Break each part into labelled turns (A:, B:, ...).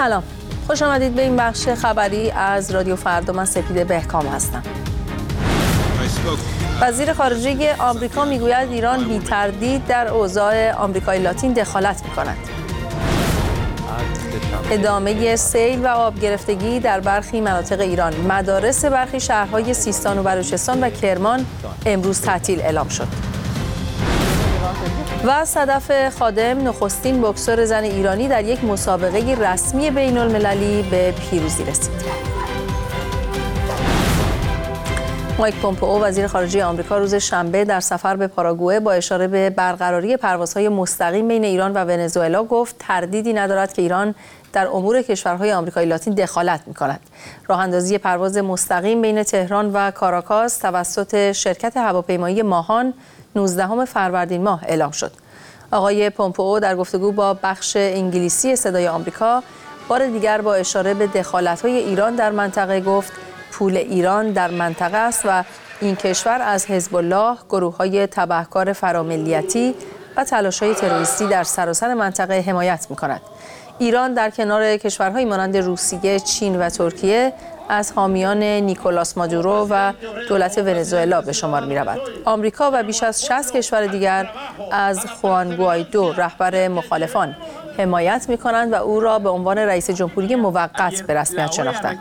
A: سلام، خوش آمدید به این بخش خبری از رادیو فردا. من سپیده بهکام هستم. وزیر خارجه آمریکا میگوید ایران بی تردید در اوضاع آمریکای لاتین دخالت می‌کند. ادامه سیل و آب گرفتگی در برخی مناطق ایران. مدارس برخی شهرهای سیستان و بلوچستان و کرمان امروز تعطیل اعلام شد. و صدف خادم نخستین بوکسور زن ایرانی در یک مسابقه رسمی بین‌المللی به پیروزی رسید. مایک پومپئو وزیر خارجه آمریکا روز شنبه در سفر به پاراگوئه با اشاره به برقراری پروازهای مستقیم بین ایران و ونزوئلا گفت تردیدی ندارد که ایران در امور کشورهای آمریکای لاتین دخالت می‌کند. راه‌اندازی پرواز مستقیم بین تهران و کاراکاس توسط شرکت هواپیمایی ماهان 19 فروردین ماه اعلام شد. آقای پومپئو در گفتگو با بخش انگلیسی صدای آمریکا بار دیگر با اشاره به دخالت‌های ایران در منطقه گفت پول ایران در منطقه است و این کشور از حزب الله، گروه‌های تبهکار فراملیتی و تلاش‌های تروریستی در سراسر منطقه حمایت می‌کند. ایران در کنار کشورهایی مانند روسیه، چین و ترکیه از حامیان نیکولاس مادورو و دولت ونزوئلا به شمار می‌رود. آمریکا و بیش از 60 کشور دیگر از خوان گوایدو رهبر مخالفان حمایت می‌کنند و او را به عنوان رئیس جمهوری موقت به رسمیت شناختند.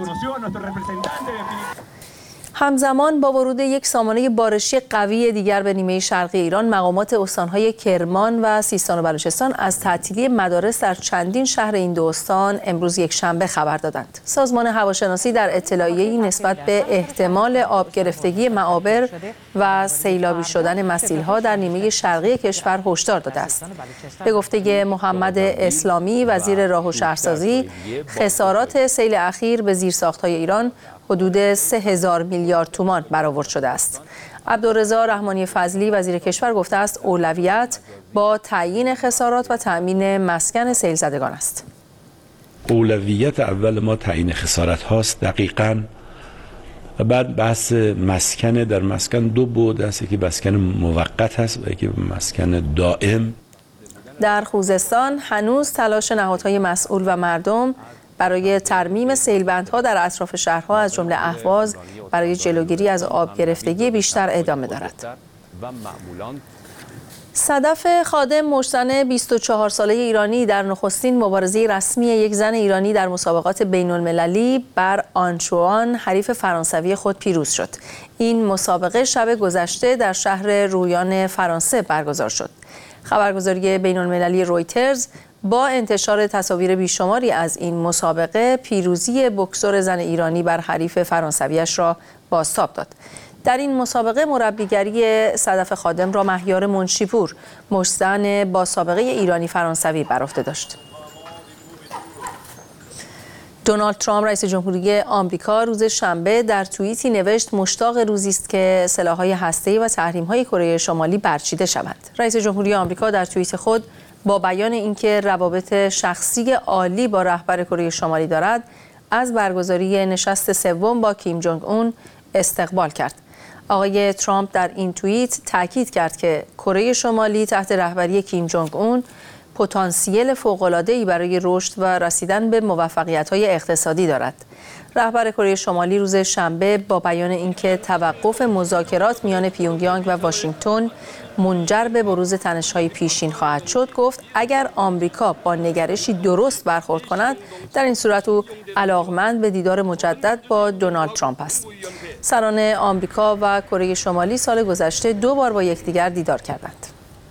A: همزمان با ورود یک سامانه بارشی قوی دیگر به نیمه شرقی ایران، مقامات استان‌های کرمان و سیستان و بلوچستان از تعطیلی مدارس در چندین شهر این دو استان امروز یکشنبه خبر دادند. سازمان هواشناسی در اطلاعیه‌ای نسبت به احتمال آب گرفتگی معابر و سیلابی شدن مسیل‌ها در نیمه شرقی کشور هشدار داده است. به گفته محمد اسلامی وزیر راه و شهرسازی، خسارات سیل اخیر به زیرساخت‌های ایران حدود 3000 میلیارد تومان برآورد شده است. عبدالرضا رحمانی فضلی وزیر کشور گفته است اولویت با تعیین خسارات و تأمین مسکن سیل زدگان است.
B: اولویت اول ما تعیین خسارت هاست دقیقاً، و بعد بحث مسکن. در مسکن دو بعد است، یکی مسکن موقت هست و یکی مسکن دائم.
A: در خوزستان هنوز تلاش نهادهای مسئول و مردم برای ترمیم سیلبندها در اطراف شهرها از جمله اهواز برای جلوگیری از آب گرفتگی بیشتر ادامه دارد. صدف خادم مشتن 24 ساله ایرانی در نخستین مبارزه رسمی یک زن ایرانی در مسابقات بین‌المللی بر آنچوان حریف فرانسوی خود پیروز شد. این مسابقه شب گذشته در شهر رویان فرانسه برگزار شد. خبرگزاری بین‌المللی رویترز با انتشار تصاویر بیشماری از این مسابقه پیروزی بوکسور زن ایرانی بر حریف فرانسویش را بازتاب داد. در این مسابقه مربیگری صدف خادم را مهیار منشیپور، مشتزن با سابقه ایرانی فرانسوی بر عهده داشت. دونالد ترامپ رئیس جمهوری آمریکا روز شنبه در توییتی نوشت مشتاق روزی است که سلاح‌های هسته‌ای و تحریم‌های کره شمالی برچیده شود. رئیس جمهوری آمریکا در توییت خود با بیان اینکه روابط شخصی عالی با رهبر کره شمالی دارد، از برگزاری نشست سوم با کیم جونگ اون استقبال کرد. آقای ترامپ در این توییت تاکید کرد که کره شمالی تحت رهبری کیم جونگ اون پتانسیل فوق‌العاده‌ای برای رشد و رسیدن به موفقیت‌های اقتصادی دارد. رهبر کره شمالی روز شنبه با بیان اینکه توقف مذاکرات میان پیونگیانگ و واشنگتن منجر به بروز تنش‌های پیشین خواهد شد، گفت اگر آمریکا با نگرشی درست برخورد کند، در این صورت او علاقمند به دیدار مجدد با دونالد ترامپ است. سران آمریکا و کره شمالی سال گذشته 2 بار با یکدیگر دیدار کردند.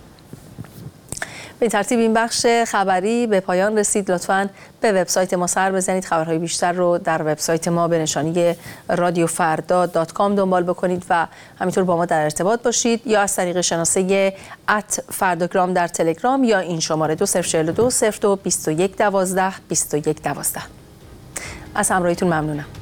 A: به ترتیب این بخش خبری به پایان رسید. لطفاً به وبسایت ما سر بزنید. خبرهای بیشتر رو در وبسایت ما به نشانی radiofarda.com دنبال بکنید و همینطور با ما در ارتباط باشید، یا از طریق شناسه @فرداگرام در تلگرام یا این شماره 2042 02 21 12 21 12. از همراهیتون ممنونم.